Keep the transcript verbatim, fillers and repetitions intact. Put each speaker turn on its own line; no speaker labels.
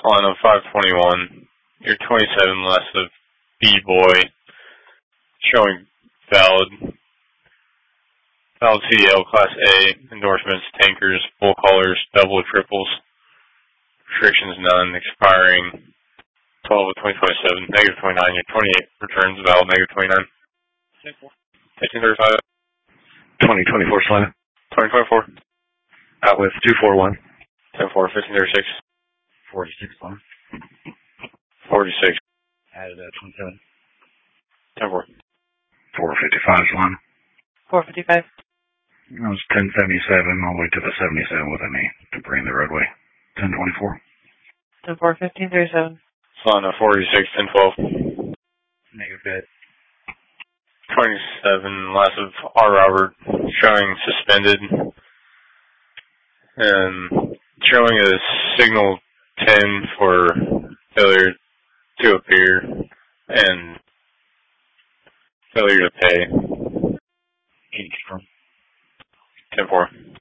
On a five twenty-one, your twenty-seven less of B-Boy, showing valid. Valid C D L Class A, endorsements, tankers, full colors, double triples, restrictions none, expiring twelve of twenty twenty-seven, negative twenty-nine, your twenty-eight returns valid, negative twenty-nine. fifteen thirty-five.
twenty twenty-four Slim.
twenty twenty-four.
Out with two forty-one.
ten four, fifteen thirty-six.
forty-six Slim.
forty-six.
Added at twenty-seven.
ten four.
four fifty-five Slim.
four fifty-five.
That was ten seventy-seven all the way to the seventy-seven with me to bring the roadway. ten twenty-four.
ten four, fifteen thirty-seven.
Solana forty-six, ten twelve.
Negative bid.
twenty-seven, last of R. Robert, showing suspended. And showing a signal ten for failure to appear and failure to pay.
Can you confirm?
ten four.